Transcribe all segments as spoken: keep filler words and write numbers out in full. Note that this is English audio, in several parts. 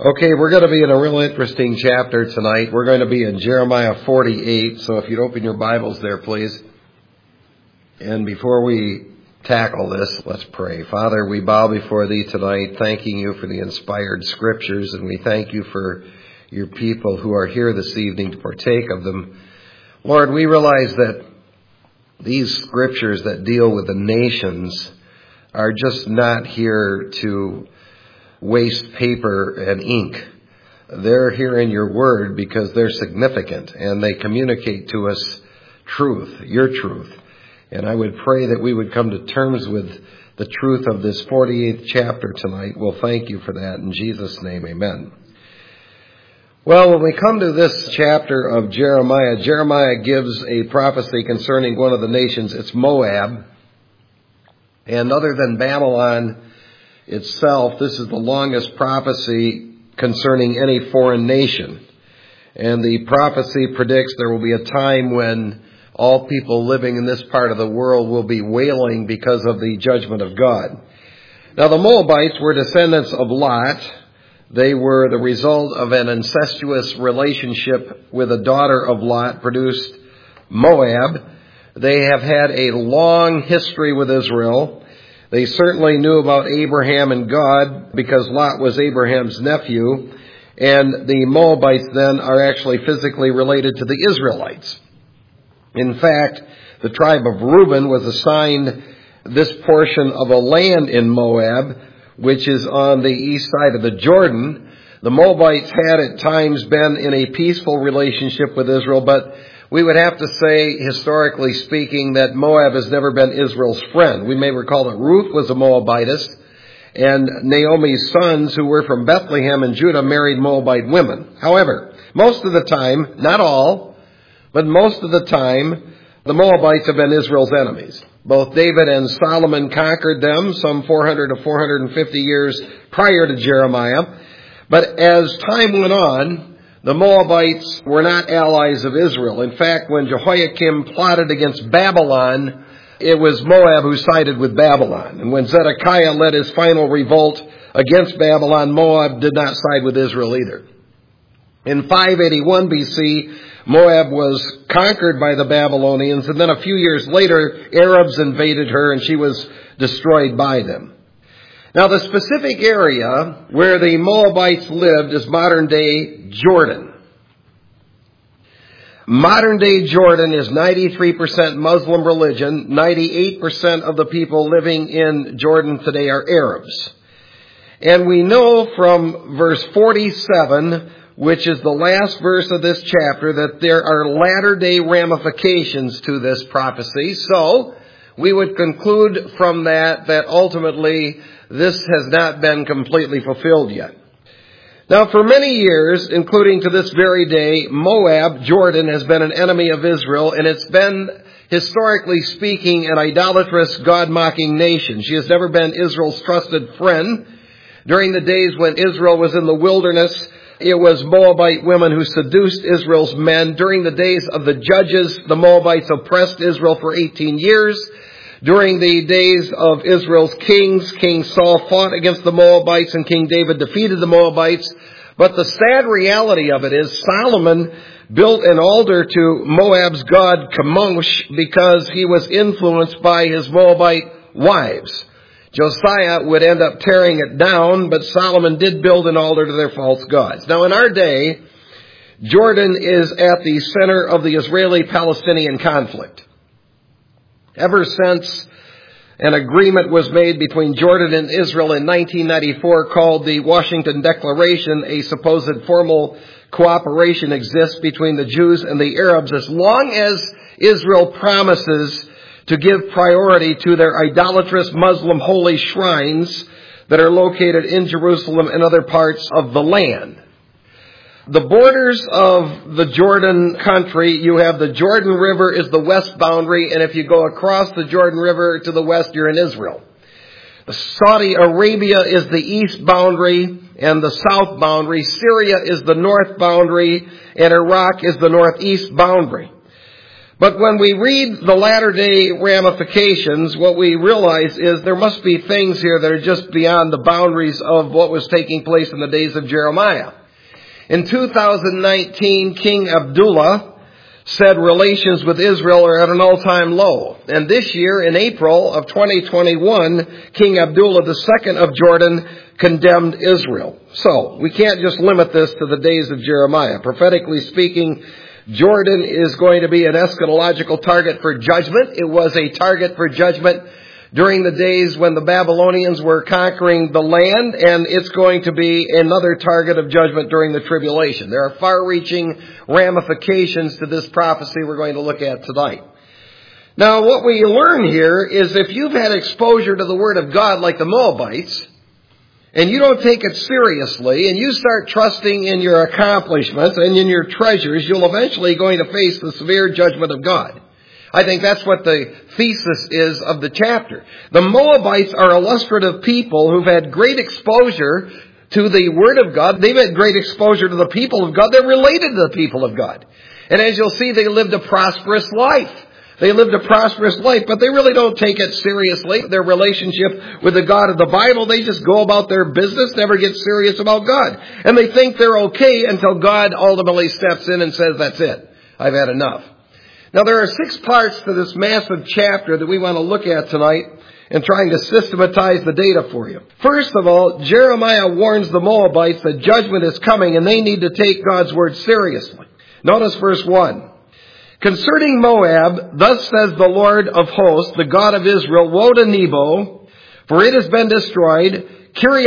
Okay, we're going to be in a real interesting chapter tonight. We're going to be in Jeremiah forty-eight, so if you'd open your Bibles there, please. And before we tackle this, let's pray. Father, we bow before Thee tonight, thanking You for the inspired Scriptures, and we thank You for Your people who are here this evening to partake of them. Lord, we realize that these Scriptures that deal with the nations are just not here to waste paper and ink. They're here in Your Word because they're significant and they communicate to us truth, Your truth. And I would pray that we would come to terms with the truth of this forty-eighth chapter tonight. We'll thank You for that. In Jesus' name, amen. Well, when we come to this chapter of Jeremiah, Jeremiah gives a prophecy concerning one of the nations. It's Moab. And other than Babylon itself, this is the longest prophecy concerning any foreign nation. And the prophecy predicts there will be a time when all people living in this part of the world will be wailing because of the judgment of God. Now, the Moabites were descendants of Lot. They were the result of an incestuous relationship with a daughter of Lot, produced Moab. They have had a long history with Israel. They certainly knew about Abraham and God because Lot was Abraham's nephew. And the Moabites then are actually physically related to the Israelites. In fact, the tribe of Reuben was assigned this portion of a land in Moab, which is on the east side of the Jordan. The Moabites had at times been in a peaceful relationship with Israel, but we would have to say, historically speaking, that Moab has never been Israel's friend. We may recall that Ruth was a Moabitess, and Naomi's sons, who were from Bethlehem and Judah, married Moabite women. However, most of the time, not all, but most of the time, the Moabites have been Israel's enemies. Both David and Solomon conquered them some four hundred to four hundred fifty years prior to Jeremiah. But as time went on, the Moabites were not allies of Israel. In fact, when Jehoiakim plotted against Babylon, it was Moab who sided with Babylon. And when Zedekiah led his final revolt against Babylon, Moab did not side with Israel either. In five eighty-one B C, Moab was conquered by the Babylonians, and then a few years later, Arabs invaded her and she was destroyed by them. Now, the specific area where the Moabites lived is modern-day Jordan. Modern-day Jordan is ninety-three percent Muslim religion. ninety-eight percent of the people living in Jordan today are Arabs. And we know from verse forty-seven, which is the last verse of this chapter, that there are latter-day ramifications to this prophecy. So, we would conclude from that that ultimately this has not been completely fulfilled yet. Now, for many years, including to this very day, Moab, Jordan, has been an enemy of Israel, and it's been, historically speaking, an idolatrous, God-mocking nation. She has never been Israel's trusted friend. During the days when Israel was in the wilderness, it was Moabite women who seduced Israel's men. During the days of the judges, the Moabites oppressed Israel for eighteen years. During the days of Israel's kings, King Saul fought against the Moabites and King David defeated the Moabites. But the sad reality of it is Solomon built an altar to Moab's god Chemosh because he was influenced by his Moabite wives. Josiah would end up tearing it down, but Solomon did build an altar to their false gods. Now, in our day, Jordan is at the center of the Israeli-Palestinian conflict. Ever since an agreement was made between Jordan and Israel in nineteen ninety-four called the Washington Declaration, a supposed formal cooperation exists between the Jews and the Arabs as long as Israel promises to give priority to their idolatrous Muslim holy shrines that are located in Jerusalem and other parts of the land. The borders of the Jordan country, you have the Jordan River is the west boundary, and if you go across the Jordan River to the west, you're in Israel. Saudi Arabia is the east boundary and the south boundary. Syria is the north boundary, and Iraq is the northeast boundary. But when we read the latter-day ramifications, what we realize is there must be things here that are just beyond the boundaries of what was taking place in the days of Jeremiah. In two thousand nineteen, King Abdullah said relations with Israel are at an all-time low. And this year, in April of twenty twenty-one, King Abdullah the Second of Jordan condemned Israel. So, we can't just limit this to the days of Jeremiah. Prophetically speaking, Jordan is going to be an eschatological target for judgment. It was a target for judgment during the days when the Babylonians were conquering the land, and it's going to be another target of judgment during the tribulation. There are far-reaching ramifications to this prophecy we're going to look at tonight. Now, what we learn here is if you've had exposure to the Word of God like the Moabites, and you don't take it seriously, and you start trusting in your accomplishments and in your treasures, you'll eventually going to face the severe judgment of God. I think that's what the thesis is of the chapter. The Moabites are illustrative people who've had great exposure to the Word of God. They've had great exposure to the people of God. They're related to the people of God. And as you'll see, they lived a prosperous life. They lived a prosperous life, but they really don't take it seriously. Their relationship with the God of the Bible, they just go about their business, never get serious about God. And they think they're okay until God ultimately steps in and says, that's it. I've had enough. Now, there are six parts to this massive chapter that we want to look at tonight in trying to systematize the data for you. First of all, Jeremiah warns the Moabites that judgment is coming and they need to take God's word seriously. Notice verse one. Concerning Moab, thus says the Lord of hosts, the God of Israel, woe to Nebo, for it has been destroyed.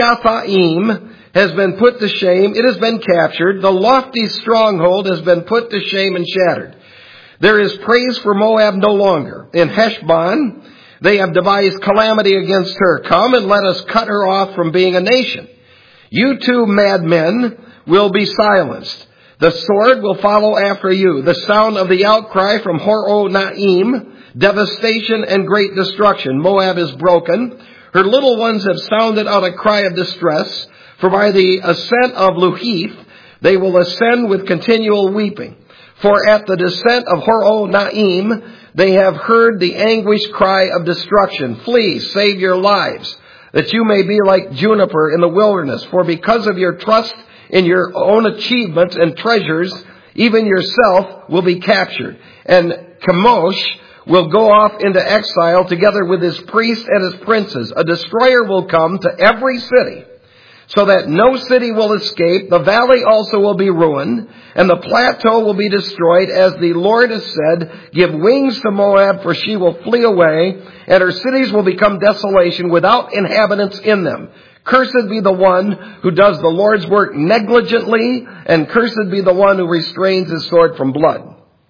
Kiriathaim has been put to shame. It has been captured. The lofty stronghold has been put to shame and shattered. There is praise for Moab no longer. In Heshbon, they have devised calamity against her. Come and let us cut her off from being a nation. You two madmen will be silenced. The sword will follow after you. The sound of the outcry from Horonaim, devastation and great destruction. Moab is broken. Her little ones have sounded out a cry of distress. For by the ascent of Luhith, they will ascend with continual weeping. For at the descent of Horonaim, they have heard the anguished cry of destruction. Flee, save your lives, that you may be like juniper in the wilderness. For because of your trust in your own achievements and treasures, even yourself will be captured. And Chemosh will go off into exile together with his priests and his princes. A destroyer will come to every city, so that no city will escape. The valley also will be ruined, and the plateau will be destroyed, as the Lord has said. Give wings to Moab, for she will flee away, and her cities will become desolation without inhabitants in them. Cursed be the one who does the Lord's work negligently, and cursed be the one who restrains his sword from blood.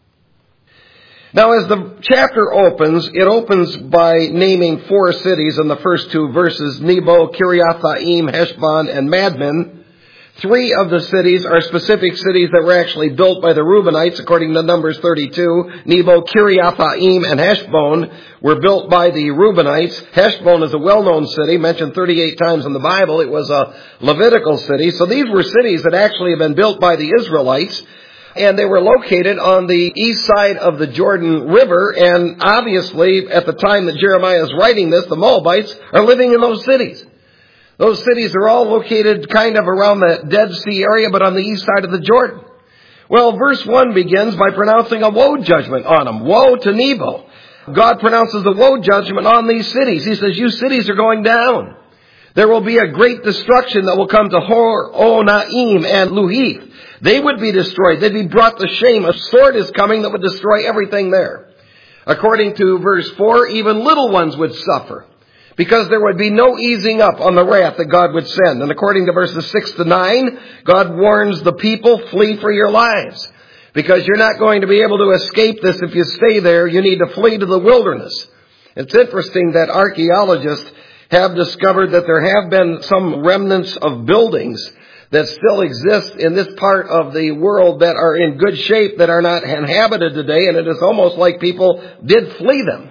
Now, as the chapter opens, it opens by naming four cities in the first two verses: Nebo, Kiriathaim, Heshbon, and Madmen. Three of the cities are specific cities that were actually built by the Reubenites, according to Numbers thirty-two. Nebo, Kiriathaim, and Heshbon were built by the Reubenites. Heshbon is a well-known city, mentioned thirty-eight times in the Bible. It was a Levitical city. So these were cities that actually had been built by the Israelites. And they were located on the east side of the Jordan River. And obviously, at the time that Jeremiah is writing this, the Moabites are living in those cities. Those cities are all located kind of around the Dead Sea area, but on the east side of the Jordan. Well, verse one begins by pronouncing a woe judgment on them. Woe to Nebo. God pronounces the woe judgment on these cities. He says, you cities are going down. There will be a great destruction that will come to Horonaim and Luhith. They would be destroyed. They'd be brought to shame. A sword is coming that would destroy everything there. According to verse four, even little ones would suffer, because there would be no easing up on the wrath that God would send. And according to verses six to nine, God warns the people, flee for your lives, because you're not going to be able to escape this if you stay there. You need to flee to the wilderness. It's interesting that archaeologists have discovered that there have been some remnants of buildings that still exist in this part of the world that are in good shape, that are not inhabited today, and it is almost like people did flee them.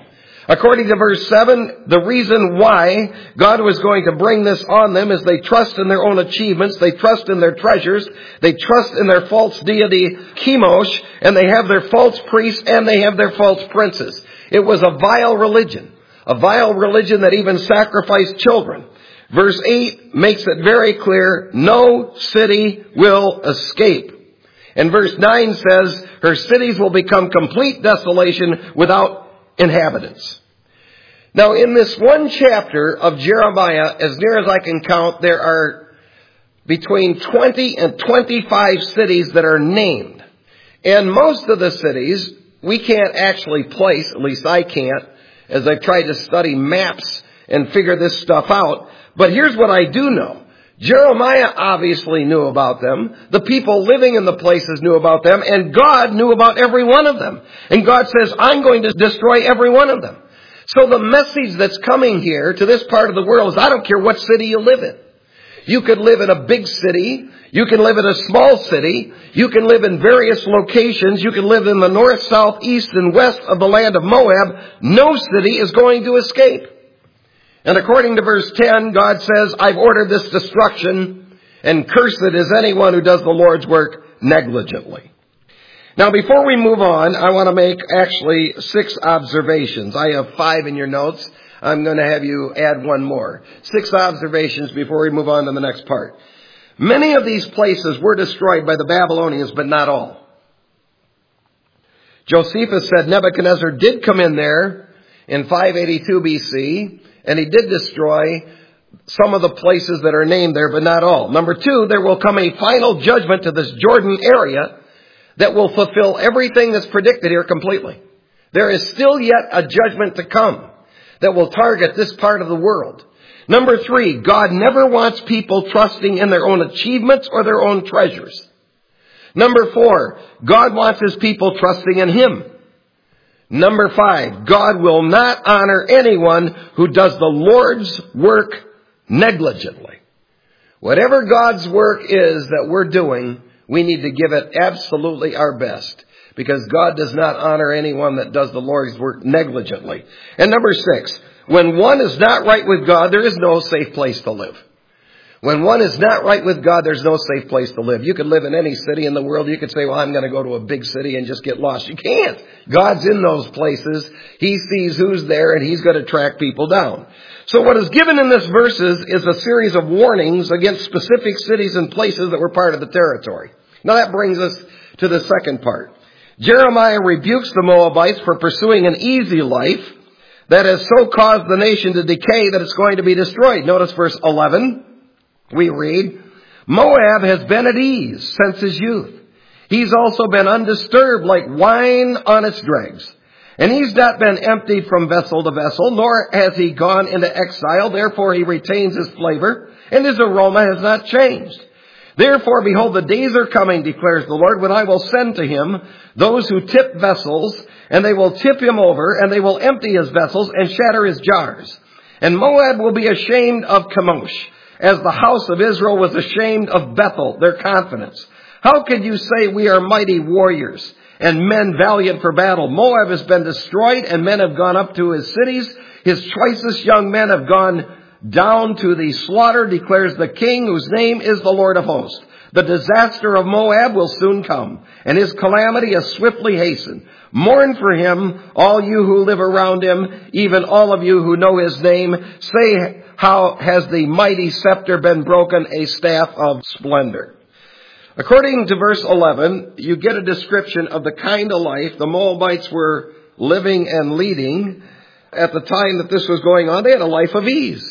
According to verse seven, the reason why God was going to bring this on them is they trust in their own achievements, they trust in their treasures, they trust in their false deity Chemosh, and they have their false priests and they have their false princes. It was a vile religion, a vile religion that even sacrificed children. Verse eight makes it very clear, no city will escape. And verse nine says, her cities will become complete desolation without inhabitants. Now, in this one chapter of Jeremiah, as near as I can count, there are between twenty and twenty-five cities that are named. And most of the cities we can't actually place, at least I can't, as I've tried to study maps and figure this stuff out. But here's what I do know. Jeremiah obviously knew about them. The people living in the places knew about them. And God knew about every one of them. And God says, I'm going to destroy every one of them. So the message that's coming here to this part of the world is, I don't care what city you live in. You could live in a big city. You can live in a small city. You can live in various locations. You can live in the north, south, east, and west of the land of Moab. No city is going to escape. And according to verse ten, God says, I've ordered this destruction, and cursed is anyone who does the Lord's work negligently. Now, before we move on, I want to make actually six observations. I have five in your notes. I'm going to have you add one more. Six observations before we move on to the next part. Many of these places were destroyed by the Babylonians, but not all. Josephus said Nebuchadnezzar did come in there in five eighty-two B C, and he did destroy some of the places that are named there, but not all. Number two, there will come a final judgment to this Jordan area that will fulfill everything that's predicted here completely. There is still yet a judgment to come that will target this part of the world. Number three, God never wants people trusting in their own achievements or their own treasures. Number four, God wants his people trusting in him. Number five, God will not honor anyone who does the Lord's work negligently. Whatever God's work is that we're doing, we need to give it absolutely our best, because God does not honor anyone that does the Lord's work negligently. And number six, when one is not right with God, there is no safe place to live. When one is not right with God, there's no safe place to live. You could live in any city in the world. You could say, well, I'm going to go to a big city and just get lost. You can't. God's in those places. He sees who's there, and he's going to track people down. So what is given in this verses is a series of warnings against specific cities and places that were part of the territory. Now that brings us to the second part. Jeremiah rebukes the Moabites for pursuing an easy life that has so caused the nation to decay that it's going to be destroyed. Notice verse eleven. We read, Moab has been at ease since his youth. He's also been undisturbed like wine on its dregs. And he's not been emptied from vessel to vessel, nor has he gone into exile. Therefore he retains his flavor, and his aroma has not changed. Therefore, behold, the days are coming, declares the Lord, when I will send to him those who tip vessels, and they will tip him over, and they will empty his vessels and shatter his jars. And Moab will be ashamed of Chemosh, as the house of Israel was ashamed of Bethel, their confidence. How could you say we are mighty warriors and men valiant for battle? Moab has been destroyed, and men have gone up to his cities. His choicest young men have gone down to the slaughter, declares the King, whose name is the Lord of hosts. The disaster of Moab will soon come, and his calamity is swiftly hastened. Mourn for him, all you who live around him, even all of you who know his name. Say, how has the mighty scepter been broken, a staff of splendor? According to verse eleven, you get a description of the kind of life the Moabites were living and leading at the time that this was going on. They had a life of ease.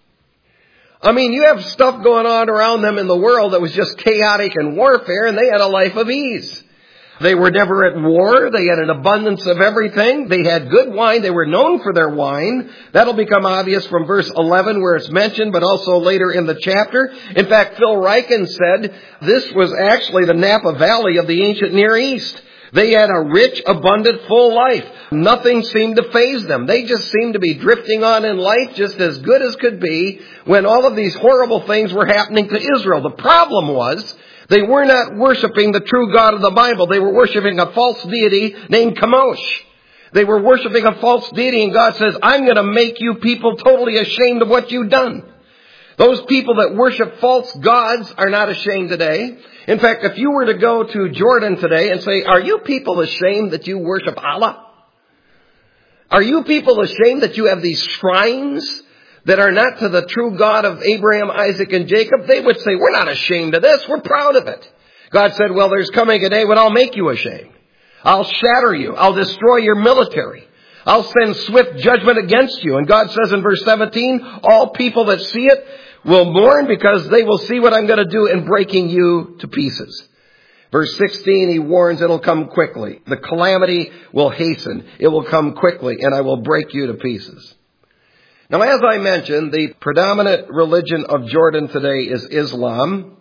I mean, you have stuff going on around them in the world that was just chaotic and warfare, and they had a life of ease. They were never at war. They had an abundance of everything. They had good wine. They were known for their wine. That'll become obvious from verse eleven where it's mentioned, but also later in the chapter. In fact, Phil Ryken said this was actually the Napa Valley of the ancient Near East. They had a rich, abundant, full life. Nothing seemed to faze them. They just seemed to be drifting on in life just as good as could be when all of these horrible things were happening to Israel. The problem was they were not worshiping the true God of the Bible. They were worshiping a false deity named Chemosh. They were worshiping a false deity, and God says, I'm going to make you people totally ashamed of what you've done. Those people that worship false gods are not ashamed today. In fact, if you were to go to Jordan today and say, are you people ashamed that you worship Allah? Are you people ashamed that you have these shrines that are not to the true God of Abraham, Isaac, and Jacob? They would say, we're not ashamed of this. We're proud of it. God said, well, there's coming a day when I'll make you ashamed. I'll shatter you. I'll destroy your military. I'll send swift judgment against you. And God says in verse seventeen, all people that see it will mourn because they will see what I'm going to do in breaking you to pieces. Verse sixteen, he warns it'll come quickly. The calamity will hasten. It will come quickly, and I will break you to pieces. Now, as I mentioned, the predominant religion of Jordan today is Islam.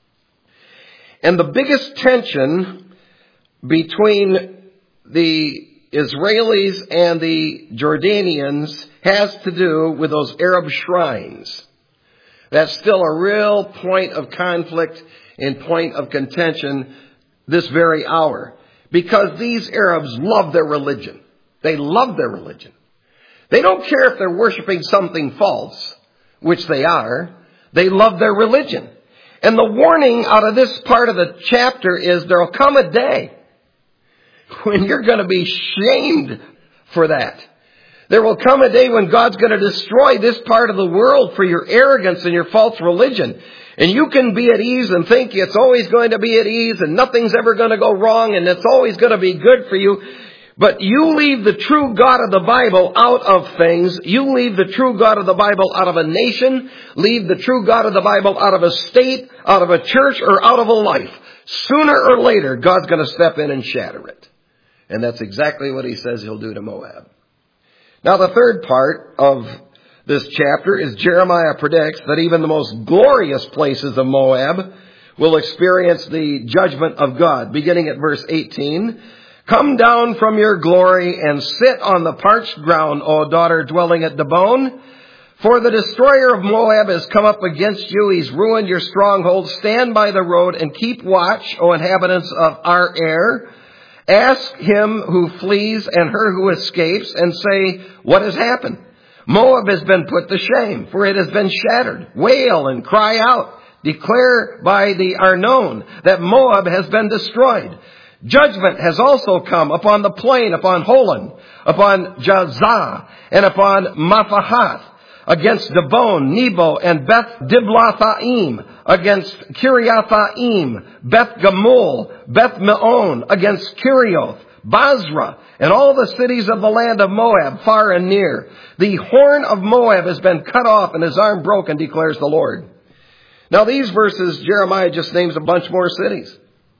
And the biggest tension between the Israelis and the Jordanians has to do with those Arab shrines. That's still a real point of conflict and point of contention this very hour. Because these Arabs love their religion. They love their religion. They don't care if they're worshiping something false, which they are. They love their religion. And the warning out of this part of the chapter is there'll come a day when you're going to be shamed for that. There will come a day when God's going to destroy this part of the world for your arrogance and your false religion. And you can be at ease and think it's always going to be at ease and nothing's ever going to go wrong and it's always going to be good for you. But you leave the true God of the Bible out of things. You leave the true God of the Bible out of a nation. Leave the true God of the Bible out of a state, out of a church, or out of a life. Sooner or later, God's going to step in and shatter it. And that's exactly what he says he'll do to Moab. Now, the third part of this chapter is Jeremiah predicts that even the most glorious places of Moab will experience the judgment of God. Beginning at verse eighteen, come down from your glory and sit on the parched ground, O daughter dwelling at Dibon. For the destroyer of Moab has come up against you. He's ruined your stronghold. Stand by the road and keep watch, O inhabitants of Ar-er. Ask him who flees and her who escapes and say, what has happened? Moab has been put to shame, for it has been shattered. Wail and cry out. Declare by the Arnon that Moab has been destroyed. Judgment has also come upon the plain, upon Holon, upon Jazah, and upon Mephahath, against Dibon, Nebo, and Beth Diblathaim, against Kiriathaim, Beth Gamul, Beth Meon, against Kirioth, Basra, and all the cities of the land of Moab, far and near. The horn of Moab has been cut off and his arm broken, declares the Lord. Now these verses, Jeremiah just names a bunch more cities.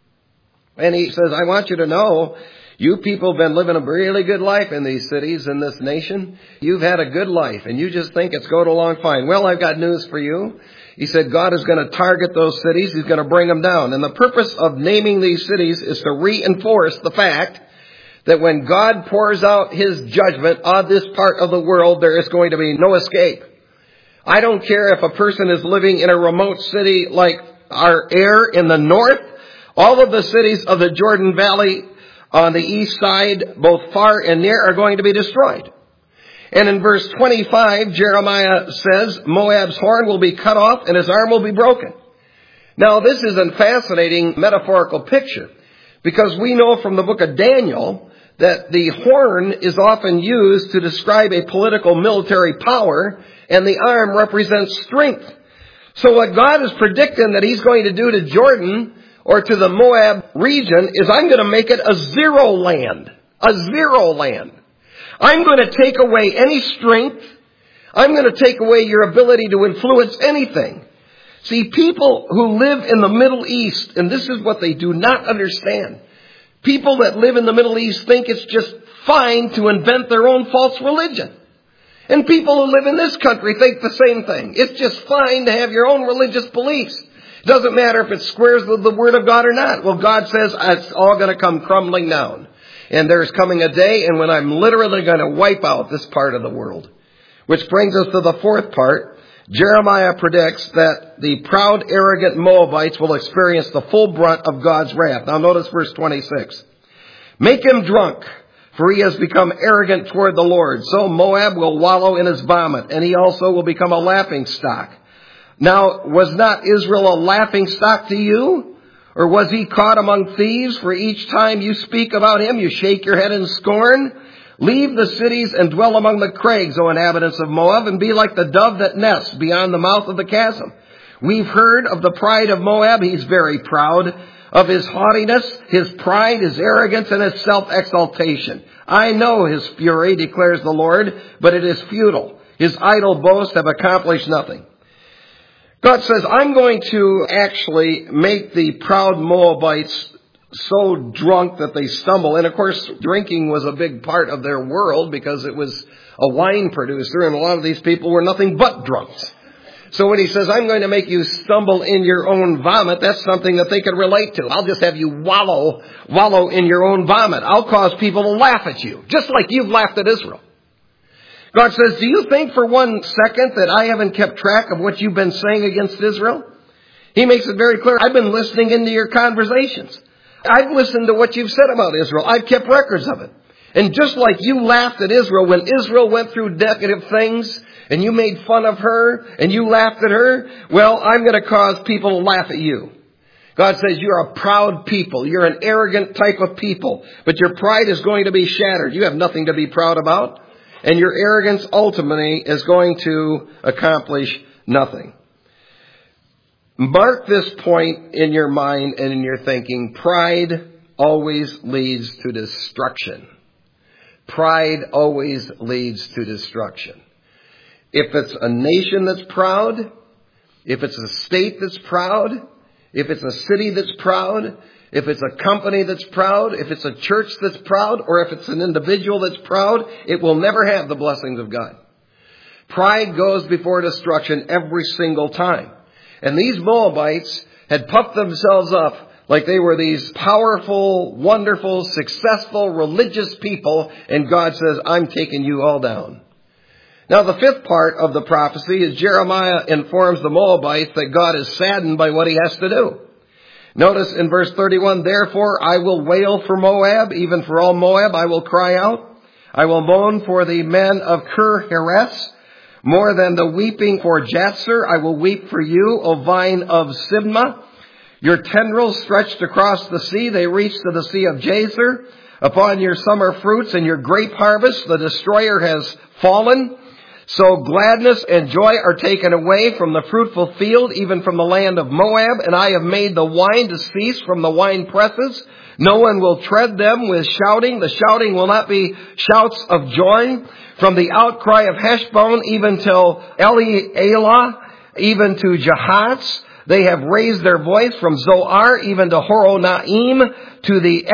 And he says, I want you to know, you people have been living a really good life in these cities, in this nation. You've had a good life, and you just think it's going along fine. Well, I've got news for you. He said God is going to target those cities. He's going to bring them down. And the purpose of naming these cities is to reinforce the fact that when God pours out his judgment on this part of the world, there is going to be no escape. I don't care if a person is living in a remote city like Ar-er in the north. All of the cities of the Jordan Valley on the east side, both far and near, are going to be destroyed. And in verse twenty-five, Jeremiah says, Moab's horn will be cut off and his arm will be broken. Now, this is a fascinating metaphorical picture, because we know from the book of Daniel that the horn is often used to describe a political military power, and the arm represents strength. So what God is predicting that he's going to do to Jordan or to the Moab region is, I'm going to make it a zero land. A zero land. I'm going to take away any strength. I'm going to take away your ability to influence anything. See, people who live in the Middle East, and this is what they do not understand. People that live in the Middle East think it's just fine to invent their own false religion. And people who live in this country think the same thing. It's just fine to have your own religious beliefs. Doesn't matter if it squares with the Word of God or not. Well, God says it's all going to come crumbling down. And there's coming a day and when I'm literally going to wipe out this part of the world. Which brings us to the fourth part. Jeremiah predicts that the proud, arrogant Moabites will experience the full brunt of God's wrath. Now notice verse twenty-six. Make him drunk, for he has become arrogant toward the Lord. So Moab will wallow in his vomit, and he also will become a laughingstock. Now, was not Israel a laughingstock to you? Or was he caught among thieves? For each time you speak about him, you shake your head in scorn. Leave the cities and dwell among the crags, O inhabitants of Moab, and be like the dove that nests beyond the mouth of the chasm. We've heard of the pride of Moab. He's very proud of his haughtiness, his pride, his arrogance, and his self-exaltation. I know his fury, declares the Lord, but it is futile. His idle boasts have accomplished nothing. God says, I'm going to actually make the proud Moabites so drunk that they stumble. And of course, drinking was a big part of their world because it was a wine producer, and a lot of these people were nothing but drunks. So when he says, I'm going to make you stumble in your own vomit, that's something that they could relate to. I'll just have you wallow, wallow in your own vomit. I'll cause people to laugh at you, just like you've laughed at Israel. God says, do you think for one second that I haven't kept track of what you've been saying against Israel? He makes it very clear. I've been listening into your conversations. I've listened to what you've said about Israel. I've kept records of it. And just like you laughed at Israel when Israel went through negative things, and you made fun of her, and you laughed at her, well, I'm going to cause people to laugh at you. God says you're a proud people. You're an arrogant type of people. But your pride is going to be shattered. You have nothing to be proud about. And your arrogance ultimately is going to accomplish nothing. Mark this point in your mind and in your thinking. Pride always leads to destruction. Pride always leads to destruction. If it's a nation that's proud, if it's a state that's proud, if it's a city that's proud, if it's a company that's proud, if it's a church that's proud, or if it's an individual that's proud, it will never have the blessings of God. Pride goes before destruction every single time. And these Moabites had puffed themselves up like they were these powerful, wonderful, successful, religious people, and God says, I'm taking you all down. Now, the fifth part of the prophecy is Jeremiah informs the Moabites that God is saddened by what he has to do. Notice in verse thirty-one, therefore I will wail for Moab, even for all Moab I will cry out. I will moan for the men of Kir-Heres. More than the weeping for Jazer, I will weep for you, O vine of Sibmah. Your tendrils stretched across the sea, they reach to the sea of Jazer. Upon your summer fruits and your grape harvest, the destroyer has fallen. So gladness and joy are taken away from the fruitful field, even from the land of Moab. And I have made the wine to cease from the wine presses. No one will tread them with shouting. The shouting will not be shouts of joy. From the outcry of Heshbon, even till Elealeh, even to Jahatz, they have raised their voice. From Zoar, even to Horonaim, to the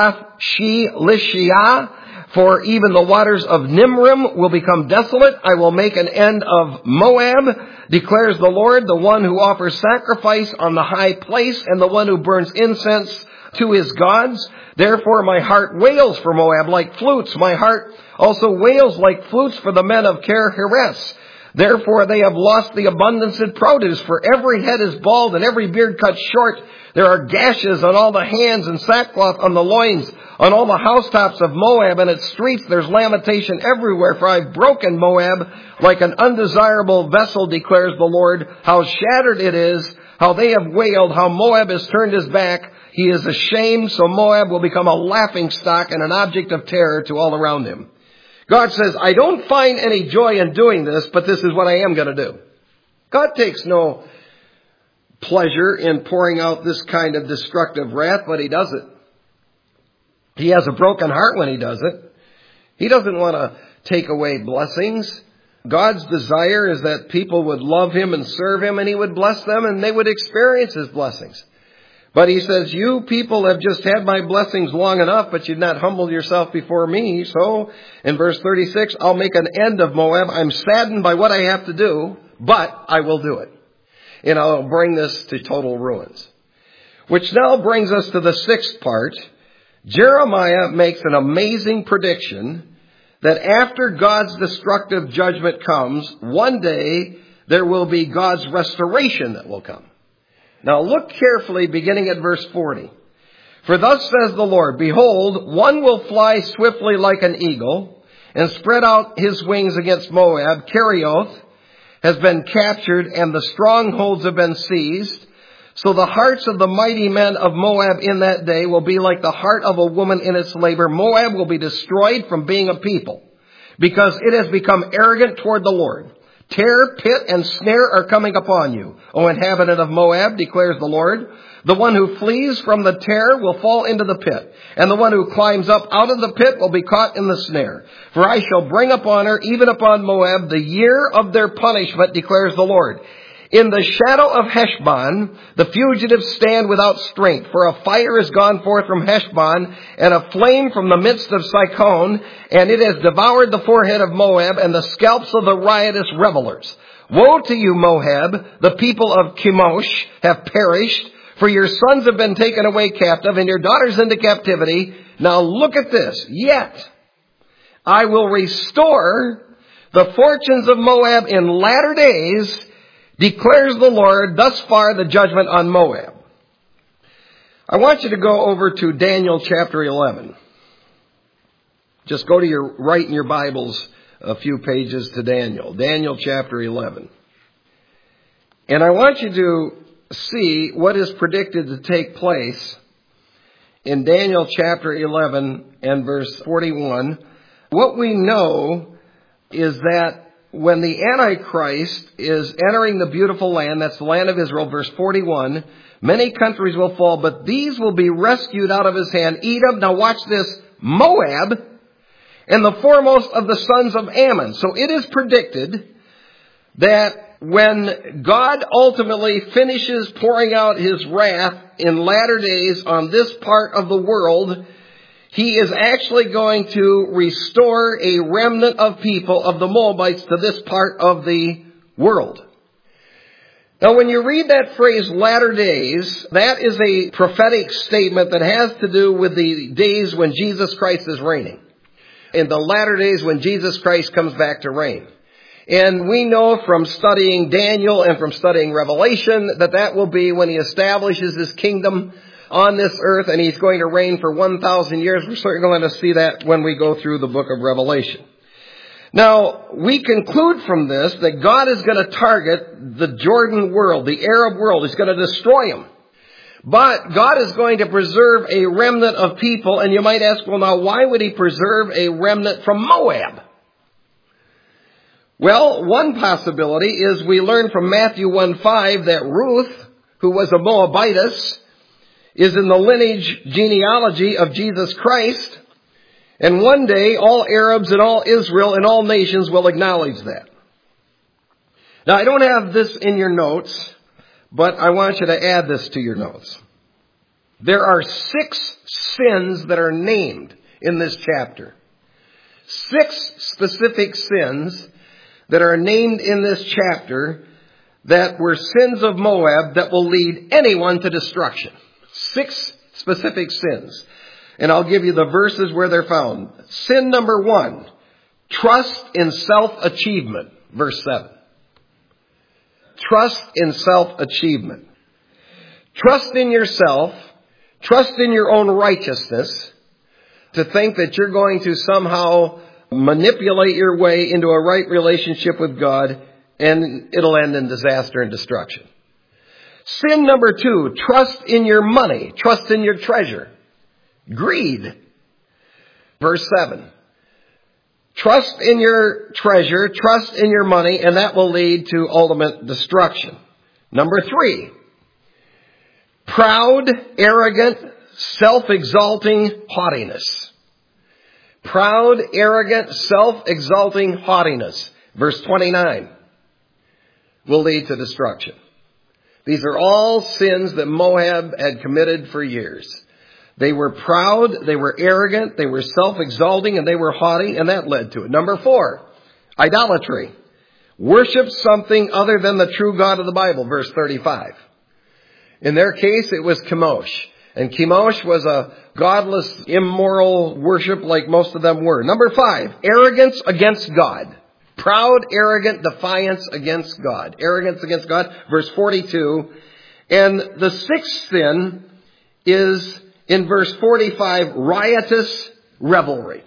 Eglath-She-Lishiah. For even the waters of Nimrim will become desolate. I will make an end of Moab, declares the Lord, the one who offers sacrifice on the high place and the one who burns incense to his gods. Therefore my heart wails for Moab like flutes. My heart also wails like flutes for the men of Kir-Heres. Therefore they have lost the abundance of produce, for every head is bald and every beard cut short. There are gashes on all the hands and sackcloth on the loins, on all the housetops of Moab and its streets. There's lamentation everywhere, for I've broken Moab like an undesirable vessel, declares the Lord. How shattered it is, how they have wailed, how Moab has turned his back. He is ashamed, so Moab will become a laughingstock and an object of terror to all around him. God says, I don't find any joy in doing this, but this is what I am going to do. God takes no pleasure in pouring out this kind of destructive wrath, but he does it. He has a broken heart when he does it. He doesn't want to take away blessings. God's desire is that people would love him and serve him, and he would bless them, and they would experience his blessings. But he says, you people have just had my blessings long enough, but you've not humbled yourself before me. So in verse thirty-six, I'll make an end of Moab. I'm saddened by what I have to do, but I will do it. And I'll bring this to total ruins. Which now brings us to the sixth part. Jeremiah makes an amazing prediction that after God's destructive judgment comes, one day there will be God's restoration that will come. Now look carefully beginning at verse forty. For thus says the Lord, behold, one will fly swiftly like an eagle and spread out his wings against Moab. Kerioth has been captured and the strongholds have been seized. So the hearts of the mighty men of Moab in that day will be like the heart of a woman in its labor. Moab will be destroyed from being a people because it has become arrogant toward the Lord. Terror, pit, and snare are coming upon you, O inhabitant of Moab, declares the Lord. The one who flees from the terror will fall into the pit, and the one who climbs up out of the pit will be caught in the snare. For I shall bring upon her, even upon Moab, the year of their punishment, declares the Lord. In the shadow of Heshbon, the fugitives stand without strength, for a fire has gone forth from Heshbon, and a flame from the midst of Sihon, and it has devoured the forehead of Moab, and the scalps of the riotous revelers. Woe to you, Moab! The people of Chemosh have perished, for your sons have been taken away captive, and your daughters into captivity. Now look at this. Yet I will restore the fortunes of Moab in latter days, declares the Lord. Thus far the judgment on Moab. I want you to go over to Daniel chapter eleven. Just go to your right in your Bibles a few pages to Daniel. Daniel chapter eleven. And I want you to see what is predicted to take place in Daniel chapter eleven and verse forty-one. What we know is that when the Antichrist is entering the beautiful land, that's the land of Israel, verse forty-one, many countries will fall, but these will be rescued out of his hand. Edom, now watch this, Moab, and the foremost of the sons of Ammon. So it is predicted that when God ultimately finishes pouring out his wrath in latter days on this part of the world, he is actually going to restore a remnant of people, of the Moabites, to this part of the world. Now, when you read that phrase, latter days, that is a prophetic statement that has to do with the days when Jesus Christ is reigning. In the latter days when Jesus Christ comes back to reign. And we know from studying Daniel and from studying Revelation that that will be when he establishes his kingdom on this earth, and he's going to reign for one thousand years. We're certainly going to see that when we go through the book of Revelation. Now, we conclude from this that God is going to target the Jordan world, the Arab world. He's going to destroy them. But God is going to preserve a remnant of people, and you might ask, well, now, why would he preserve a remnant from Moab? Well, one possibility is we learn from Matthew one five that Ruth, who was a Moabitess, is in the lineage genealogy of Jesus Christ. And one day, all Arabs and all Israel and all nations will acknowledge that. Now, I don't have this in your notes, but I want you to add this to your notes. There are six sins that are named in this chapter. Six specific sins that are named in this chapter that were sins of Moab that will lead anyone to destruction. Six specific sins. And I'll give you the verses where they're found. Sin number one, trust in self-achievement. Verse seven. Trust in self-achievement. Trust in yourself. Trust in your own righteousness. To think that you're going to somehow manipulate your way into a right relationship with God, and it'll end in disaster and destruction. Sin number two, trust in your money. Trust in your treasure. Greed. Verse seven. Trust in your treasure, trust in your money, and that will lead to ultimate destruction. Number three. Proud, arrogant, self-exalting haughtiness. Proud, arrogant, self-exalting haughtiness. Verse twenty-nine. Will lead to destruction. These are all sins that Moab had committed for years. They were proud, they were arrogant, they were self-exalting, and they were haughty, and that led to it. Number four, idolatry. Worship something other than the true God of the Bible, verse thirty-five. In their case, it was Chemosh. And Chemosh was a godless, immoral worship like most of them were. Number five, arrogance against God. Proud, arrogant defiance against God. Arrogance against God, verse forty-two. And the sixth sin is in verse forty-five, riotous revelry.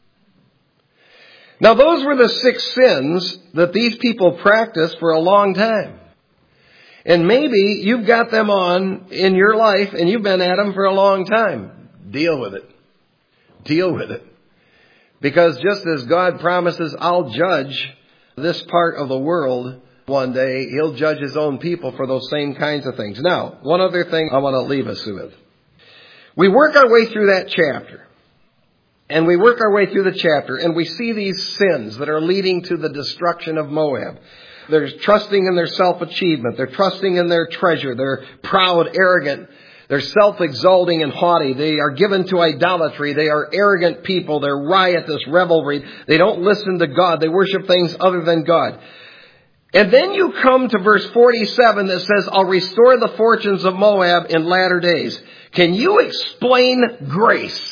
Now those were the six sins that these people practiced for a long time. And maybe you've got them on in your life and you've been at them for a long time. Deal with it. Deal with it. Because just as God promises, I'll judge this part of the world one day, He'll judge His own people for those same kinds of things. Now, one other thing I want to leave us with. We work our way through that chapter. And we work our way through the chapter and we see these sins that are leading to the destruction of Moab. They're trusting in their self-achievement. They're trusting in their treasure. They're proud, arrogant. They're self-exalting and haughty. They are given to idolatry. They are arrogant people. They're riotous, revelry. They don't listen to God. They worship things other than God. And then you come to verse forty-seven that says, I'll restore the fortunes of Moab in latter days. Can you explain grace?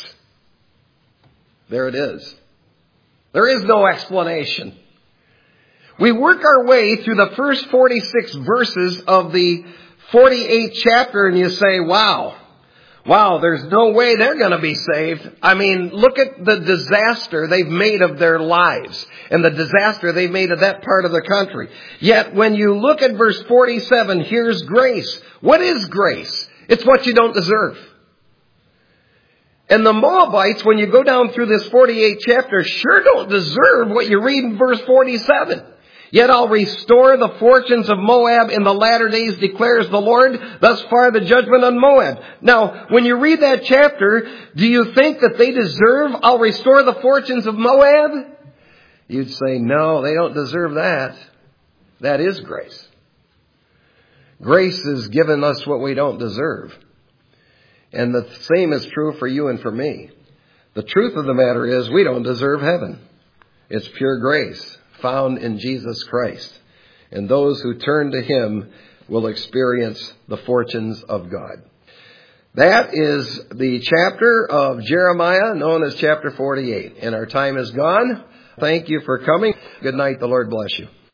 There it is. There is no explanation. We work our way through the first forty-six verses of the forty-eighth chapter and you say, wow, wow, there's no way they're going to be saved. I mean, look at the disaster they've made of their lives and the disaster they've made of that part of the country. Yet when you look at verse forty-seven, here's grace. What is grace? It's what you don't deserve. And the Moabites, when you go down through this forty-eighth chapter, sure don't deserve what you read in verse forty-seven. Yet I'll restore the fortunes of Moab in the latter days, declares the Lord. Thus far the judgment on Moab. Now, when you read that chapter, do you think that they deserve, I'll restore the fortunes of Moab? You'd say, no, they don't deserve that. That is grace. Grace has given us what we don't deserve. And the same is true for you and for me. The truth of the matter is we don't deserve heaven. It's pure grace found in Jesus Christ. And those who turn to Him will experience the fortunes of God. That is the chapter of Jeremiah known as chapter forty-eight. And our time is gone. Thank you for coming. Good night. The Lord bless you.